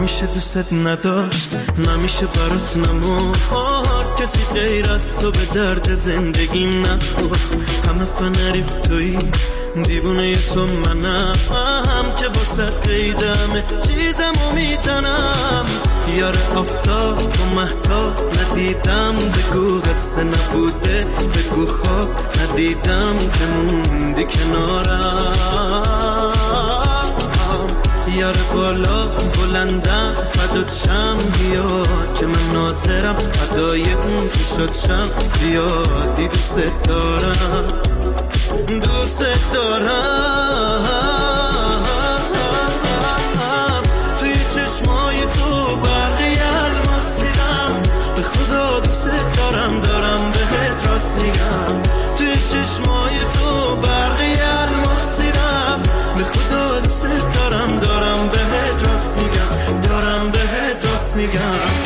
نمیشه دوست نداشت، نمیشه برات نمورد، کسی غیر از تو به درد زندگیم نخورد. همه فنریف توی دیوونه تو منم که با صد قیدمه چیزمو میزنم. یار آفتاب و مهتاب ندیدم، بگو قصه نبوده، بگو خواب ندیدم که موندی کنارم. یار بالا بلندم فدات شم، بیا که من ناظرم فدای اون چی شد شم. زیادی دوست دارم، دوست دارم. توی چشمای تو برقی الماس دیدم، به خدا دوست دارم، دارم بهت راست میگم. توی چشمای تو برقی الماس دیدم، به خدا دوست دارم، دارم بهت راست میگم، دارم بهت راست میگم.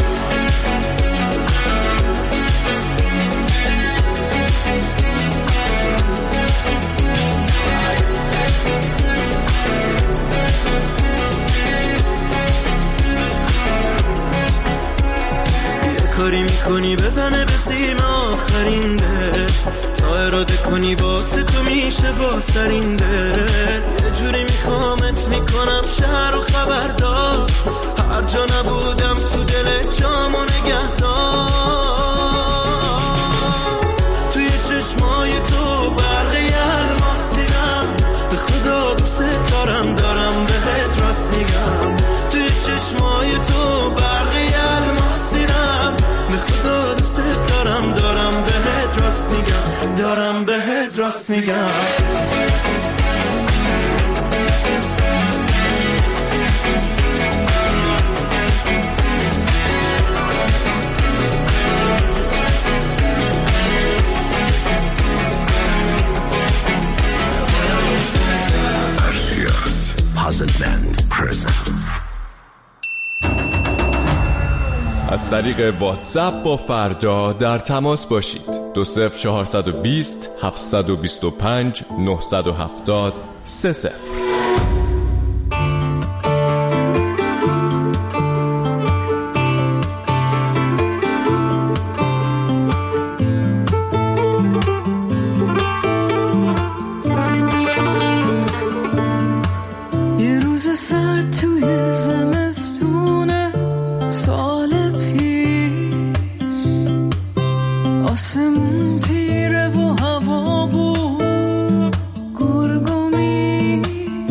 کاری میکنی بزنه به سیم آخرینده، تا اراده کنی واسه تو میشه با سرینده. یه جوری میخوامت میکنم شهر و خبردار، هر جا نبودم تو دل جامو نگهدار. توی چشمای تو برقی الماس دیدم، به خدا دوست دارم، دارم بهت راست میگم. توی چشمای تو برقی الماس دیدم، به خدا دوست دارم، دارم بهت راست میگم، دارم بهت راست میگم. Puzzleland presents. از طریق واتساپ با فردا در تماس باشید. 20420 725 970 30. آسمون تیره و هوا بود، گرگو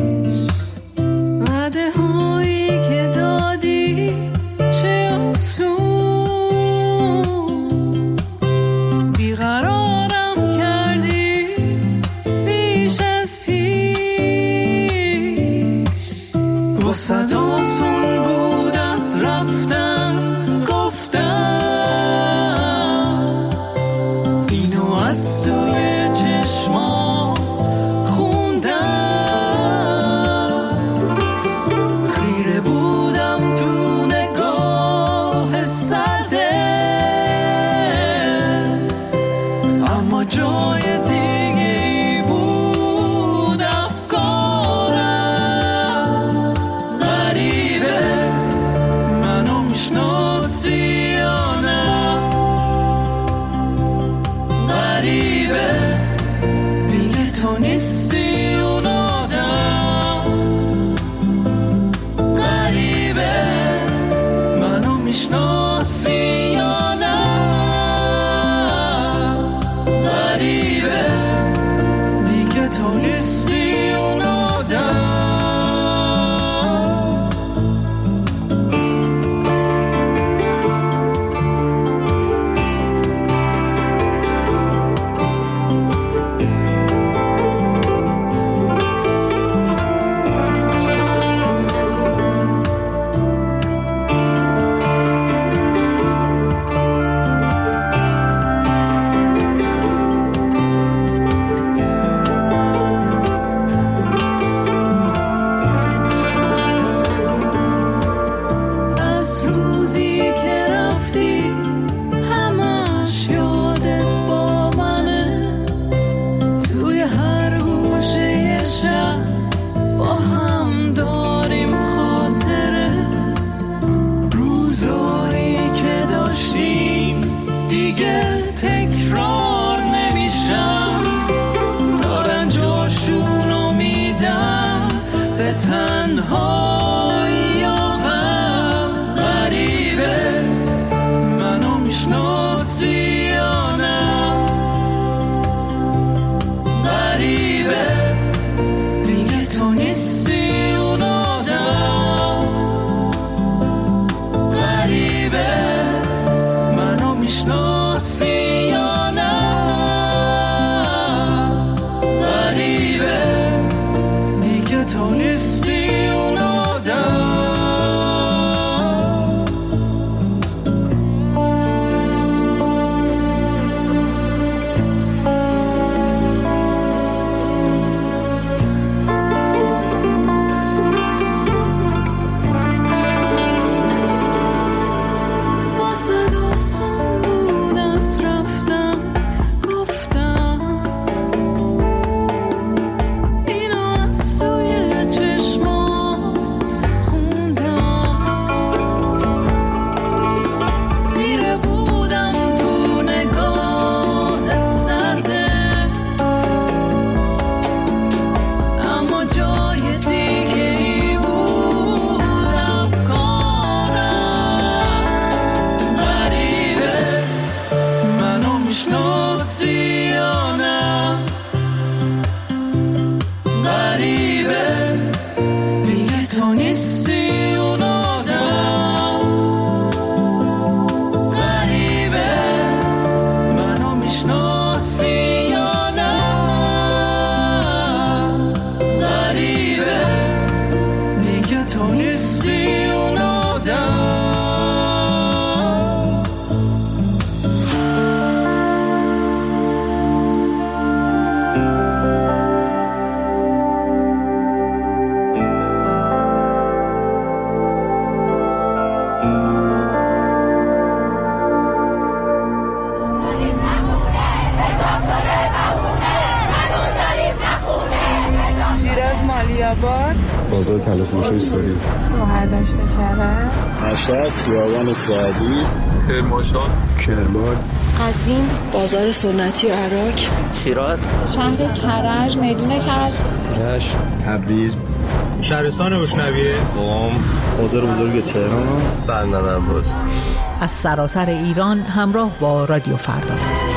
آباد، بازار تلفروشی ساری، شهردشت کرج، مشهد، خیابان سعدی، کرمانشاه، کرمان، قزوین، بازار سنتی عراق، شیراز، شهر کرج، میدون کرج، رشت، تبریز، شهرستان اشنویه، قم، بازار بزرگ تهران، بندر عباس. از سراسر ایران همراه با رادیو فردا.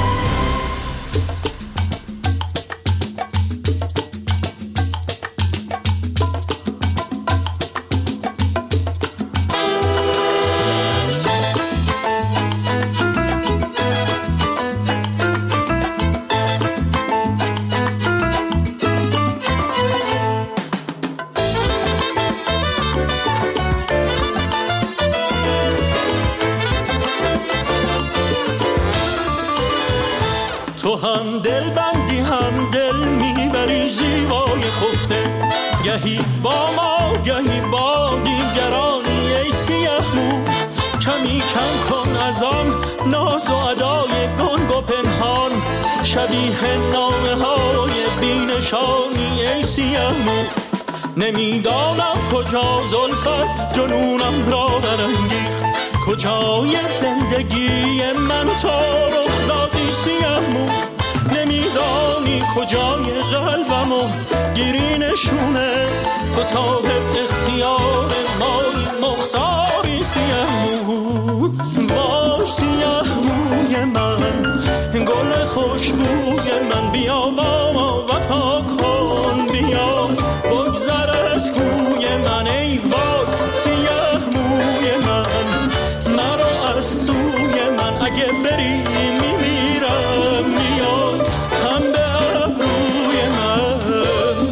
تو هم دل بندی هم دل میبری زیبای خفته، گهی با ما گهی با دیگرانی ای سیه مو. کمی کم کن از آن ناز و ادای گنگ و پنهان، شبیه نامه های بینشانی ای سیه مو. نمیدانم کجا زلفت جنونم را برانگیخت، کجای زندگی من تو رخ دادی سیه مو. نمیدانی کجای قلبمو گیری نشونه، تو صاحب اختیار مایی مختاری سیه مو. وای سیه موی من، گل خوشبوی من، بیا با ما وفا کن، بیا بگذر از کوی من. ای وای سیه موی من، مرا از سوی من، اگه بری میمیرم، میاد هم به ابروی من.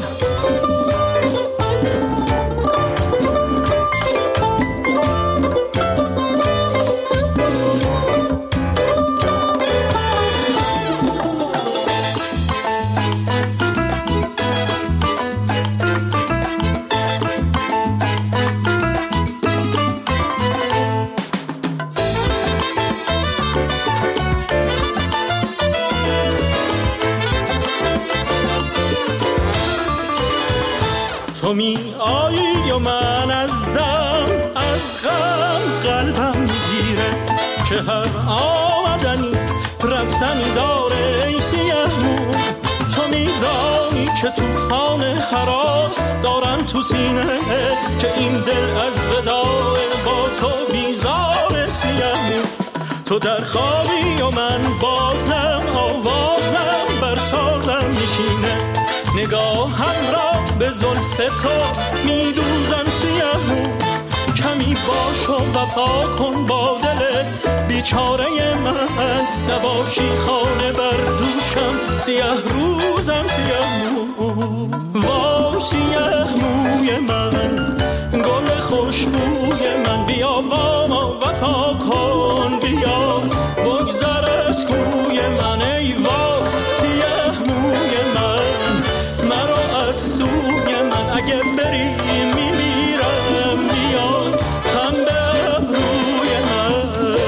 تو می آیی و من از دم از غم قلبم میگیره، که هر آمدنی رفتنی داره ای سیه مو. تو میدانی که توفان هراس دارم تو سینه، که این دل از وداع با تو بیزار سیه مو. تو در خوابی و من بازم آوازم بر سازم میشینه، نگاهم را به زلف تو میدوزم سیه مو. کمی باش و وفا کن با دل بیچاره من، نباشی خانه بر دوشم سیه روزم سیه مو. وای سیه موی من، گل خوشبوی من، بیا با ما وفا کن، بیا بگذر از کوی من. ای وای سیه موی من، مرا از سوی من، اگه بری میمیرم، میاد هم به ابروی من.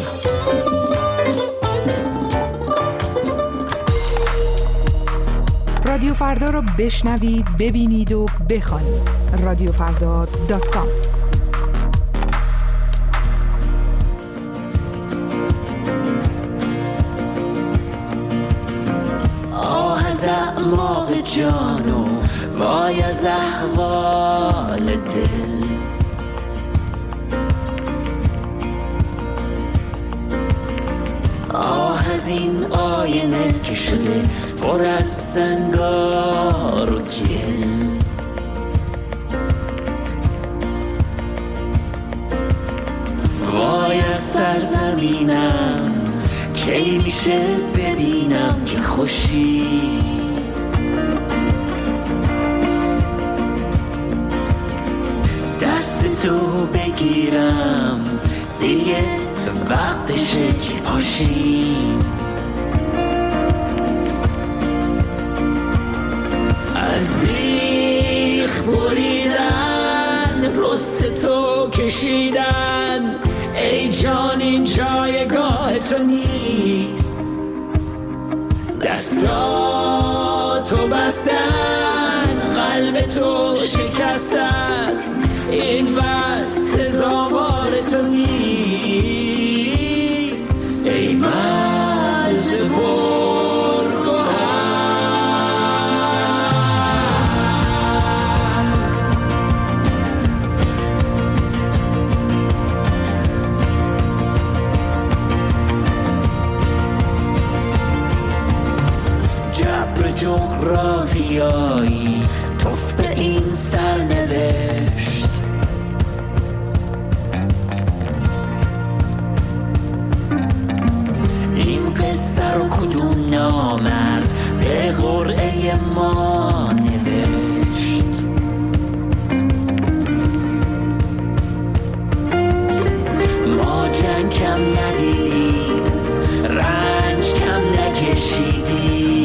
رادیو فردا رو بشنوید، ببینید و بخوانید. رادیوفردا.com. آه از اعماق جانو وای از احوال دل، آه از این آینه که شده پر از زنگار و گل. وای از سرزمینم کی میشه ببینم که خوشی، دست تو بگیرم دیگه وقتشه که پاشیم. از بیخ بریدن رست تو کشیدن، ای جان این جایگاه تو نیست، دستاتو بستن قلب تو شکستن این بس سزاوار تو نیست ای مرز جغرافیایی توف به این سرنوشت این قصه رو کدوم نامرد به قرعه ما نوشت ما جنگ کم ندیدیم رنج کم نکشیدیم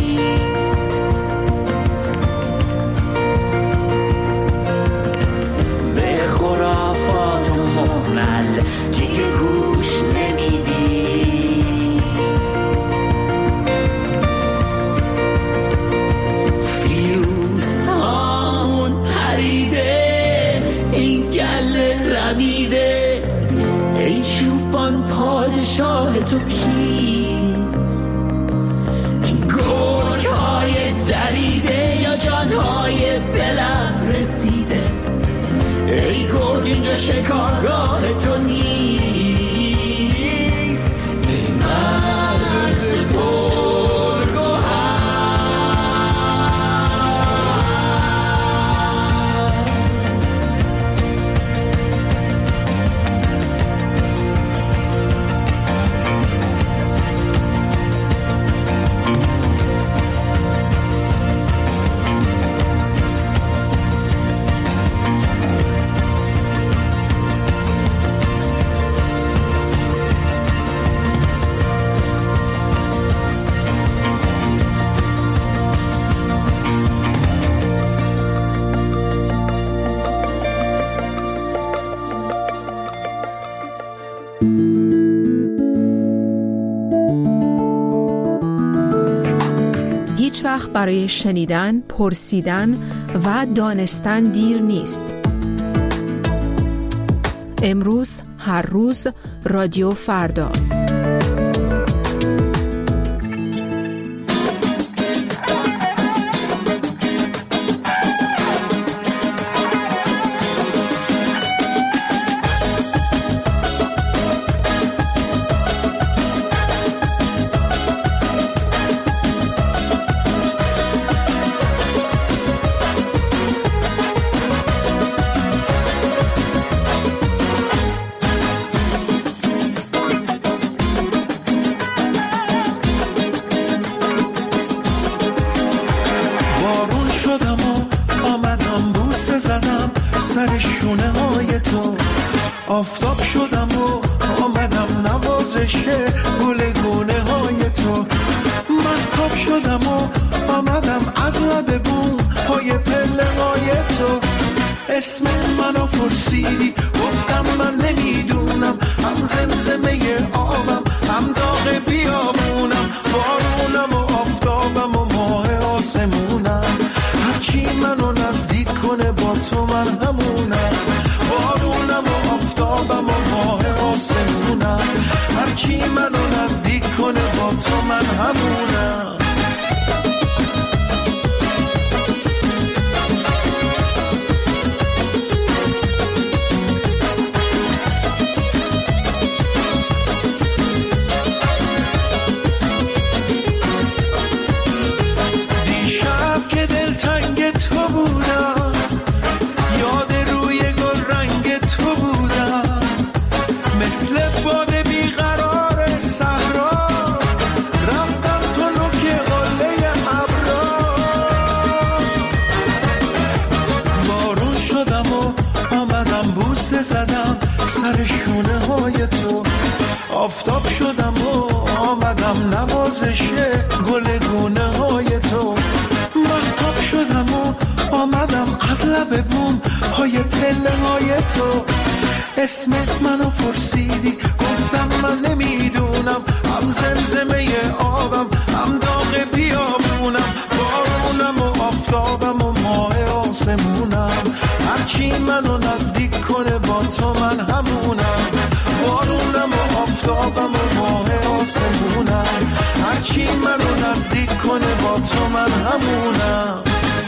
دیگه گوش نمیدی فیوز هامون پریده این گله رمیده ای چوبان پادشاه تو کیست این گرگ های دریده یا جانهای بلب رسیده ای گرگ اینجا شکارگاه تو نیست ای مرز پرگوهر هیچ وقت برای شنیدن، پرسیدن و دانستن دیر نیست. امروز، هر روز، رادیو فردا. سر شونه های تو آفتاب شدم و آمدم نوازش گلگونه های تو مهتاب شدم و آمدم از لب بوم پای پله های تو اسم منو پرسیدی گفتم من نمیدونم هم زمزمه آبم هم داغ بیابونم بارونم و آفتابم و ماه آسمونم هرچی منو نزدیک کنه با تو من همونم بارونم و آفتابم و ماه آسمونم هرچی منو نزدیک کنه با تو من همونم زدم سر شونه های تو آفتاب شدم و آمدم نوازش گلگونه های تو مهتاب شدم و آمدم از لب بوم پای پله های تو اسمت منو پرسیدی گفتم من نمیدونم هم زمزمه آبم هم داغ بیابونم بارونم و آفتابم و ماه آسمونم، هرچی منو نزدیک کنه با تو من همونم. بارونم و آفتابم و ماه آسمونم، هرچی منو نزدیک کنه با تو من همونم.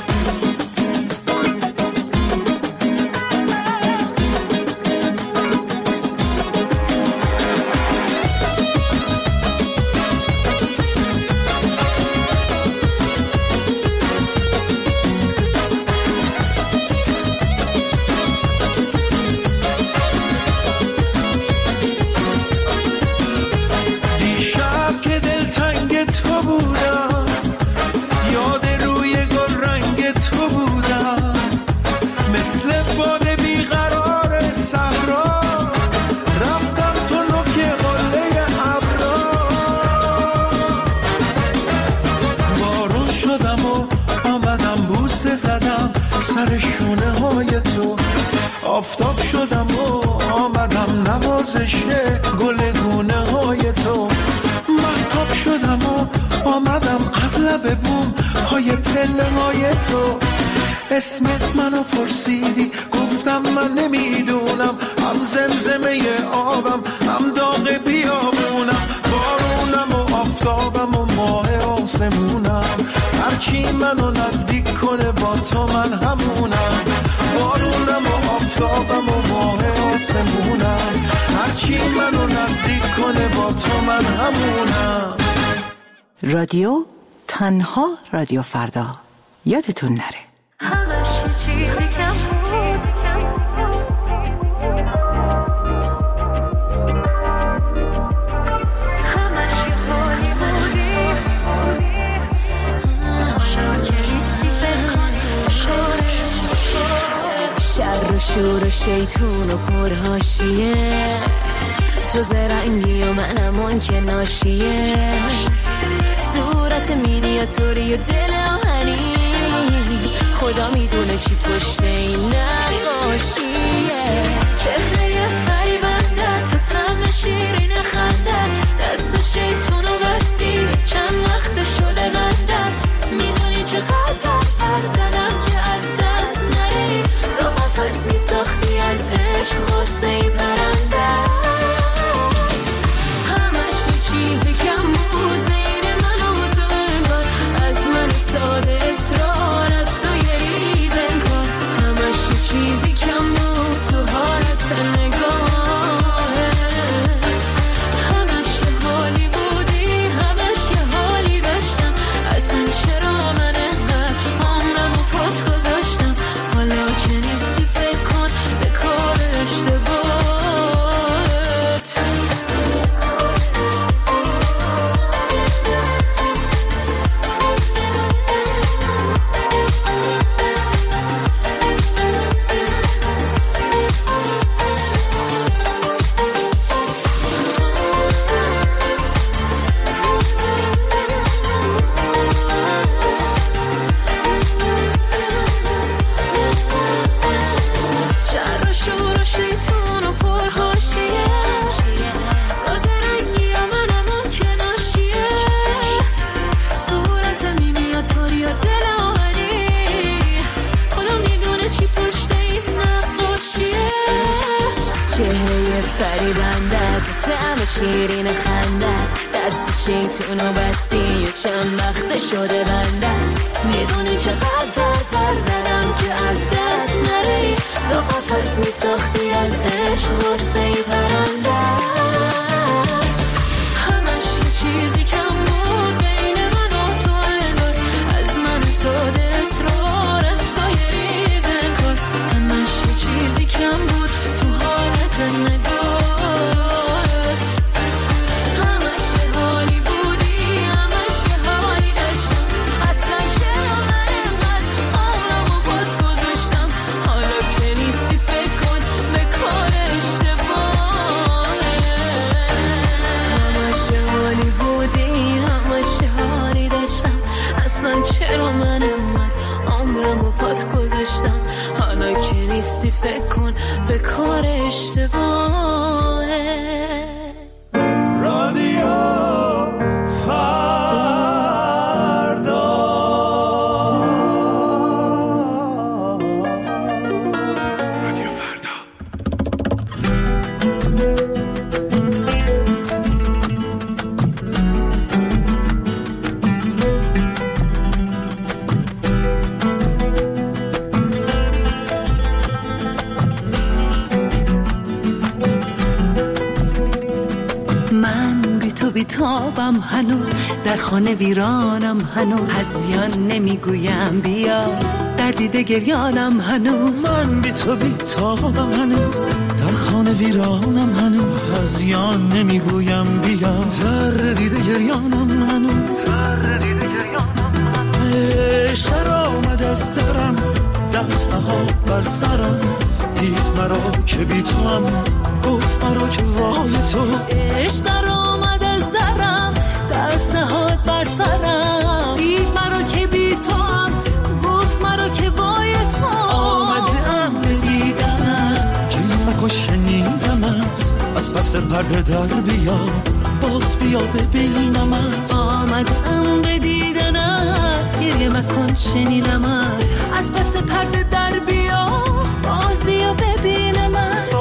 سر شونه های تو آفتاب شدم و آمدم نوازش گل گونه های تو. مهتاب شدم و آمدم از لب بوم های پله های تو. اسمت منو پرسیدی گفتم من نمیدونم، هم زمزمه آبم هم داغ بیابونم. بارونم و آفتابم و ماه آسمونم، هرچی منو نزدیک کنه با تو من همونم. بارونم و آفتابم و ماه آسمونم، هرچی منو نزدیک کنه با تو من همونم. رادیو تنها رادیو فردا، یادتون نره. همش چیزی کم بود، همش یه حالی بودی، شاکریستی فکر شر و شور و شیطون و پرهاشیه، تو زرنگی و منم اون که ناشیه. صورت مینیاتوری و دل آهنی، خدا میدونه چی پشت این نقاشیه. چهره فریبنده تو طعم شیرین خندت، دست شیطونو بستی چند وقت شده بندت. میدونی چقدر پر زدم که از دست نری، تو قفس میساختی از عشق غصه ای پرنده. همش یه چیزی کم بود بین من و تو، انگار از من ساده اصرار از تو یه ریز انگار. همش یه چیزی کم بود تو حالت نگاهه، همش یه حالی بودی، همش یه حالی داشتم. اصلا چرا من انقدر عمرم و پاس گذاشتم؟ حالا که نیستی فکر کن به کار اشتباهت. شر و شور و شیطون و پرهاشیه، تازه رنگی و منم اون که ناشیه. صورت مینیاتوری و دل آهنی، خدا میدونه چی پشت این نقاشیه. چهره فریبنده تو طعم شیرین خندت، دست شیطونو بستی و چند وقت شده بندت. میدونی چقدر پر زدم که از دست نری، تو قفس میساختی از عشق غصه ای پرنده. همش یه چیزی کم بود بین من و تو، انگار از من ساده اصرار از تو یه ریز انگار. همش یه چیزی کم بود تو حالت نگاهت، همش یه حالی بودی، همش یه حالی داشتم. اصلا چرا من انقدر عمرم و پاس گذاشتم؟ حالا که نیستی فکر کن به کار اشتباهه. همش یه حالی بودی، همش یه حالی داشتم. اصلا چرا من انقدر عمرم و پات گذاشتم؟ حالا که نیستی فکر کن به کار اشتباهه. رادیو فردا بیتابم هنوز، در خانه ویرانم هنوز، هزیان نمیگویم بیا، در دیده گریانم هنوز. من بی تو بیتابم هنوز، در خانه ویرانم هنوز، هزیان نمیگویم بیا، در دیده گریانم هنوز. عشق آمد از درم، دست نهاد بر سرم، دید مرا که بی تو هم، گفت مرا که وای تو. عشق در آمد از درم، دست نهاد بر سرم، دید مرا که بی تو هم، گفت مرا که وای تو. آمدم به دیدنت، کلمه شنیدمت، از پس پرده در بیا، باز بیا ببینمت. آمدم به دیدنت، گریه مکن شنیدمت، از پس پرده در بیا، باز بیا ببینمت.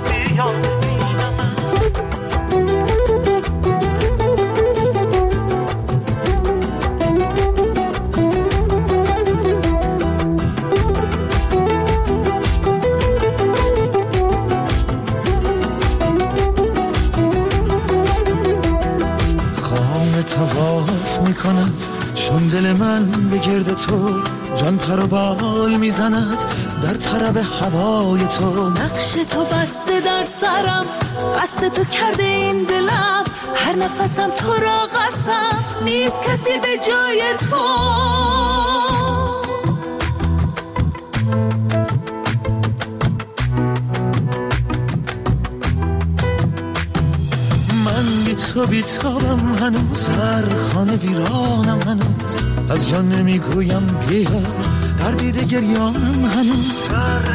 تواف میکند چون دل من به گرد تو، جان پر و بال میزند در طرب هوای تو. نقش تو بسته در سرم، قصد تو کرده این دلم، هر نفسم تو را قسم، نیست کسی به جای تو. تو بیتابم هنوز، در خانه ویرانم هنوز، از جان نمیگویم بیا، در دیده گریانم هنوز.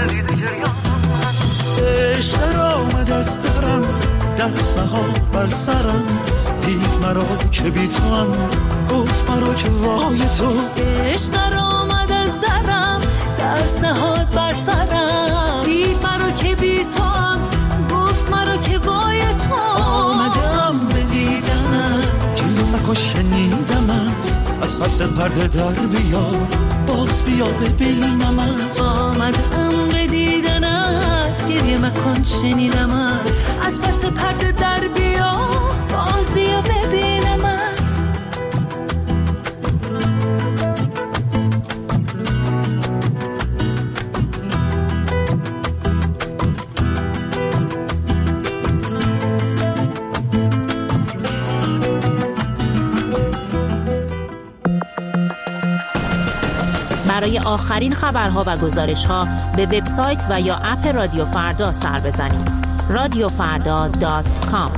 عشق آمد از درم، دست نهاد بر سرم، دید مرا که بی تو هم، گفت مرا که وای تو. عشق آمد از درم، دست نهاد بر سرم، دید مرا که بی تو هم، گفت مرا که وای تو. آمدم به دیدنت، کلمه شنیدمت، از پس پرده در بیا، باز بیا ببینمت. آمدم به دیدنت، گریه مکن شنیدمت، از پس پرده در بیا، باز بیا ببینمت. برای آخرین خبرها و گزارش‌ها به وبسایت و یا اپ رادیو فردا سر بزنید. radiofarda.com.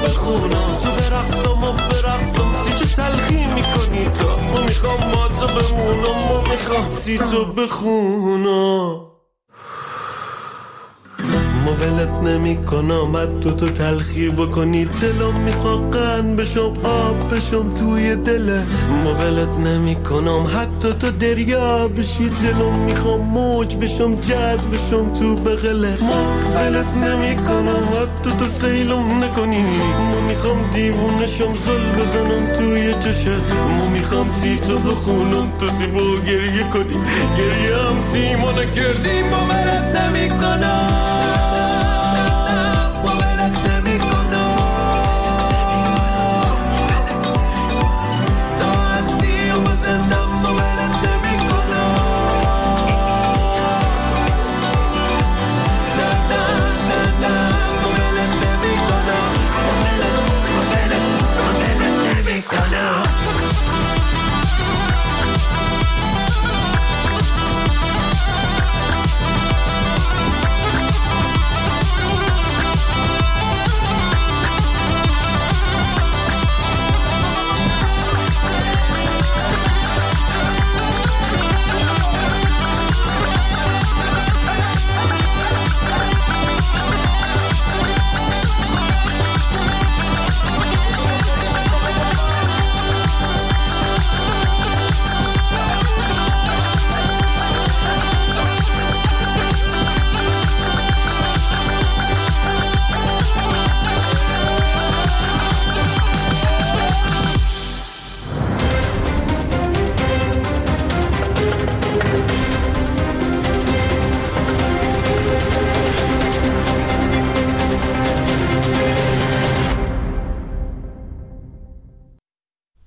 میخوام با تو میخوام سی تو بخونم ولت نمی کنم حتی تو تلخی بکنی دلم میخواد قند بشم آب بشم توی دلت ولت نمی کنم حتی تو دریا بشی دلم میخوام موج بشم جذب بشم تو بغلت ولت نمی کنم حتی تو سیلم نکنی میخوام دیوونشم زل بزنم توی چشت میخوام سی تو بخونم تو سیبو گریه کنی گریه هم سیما نکردی ولت نمی کنم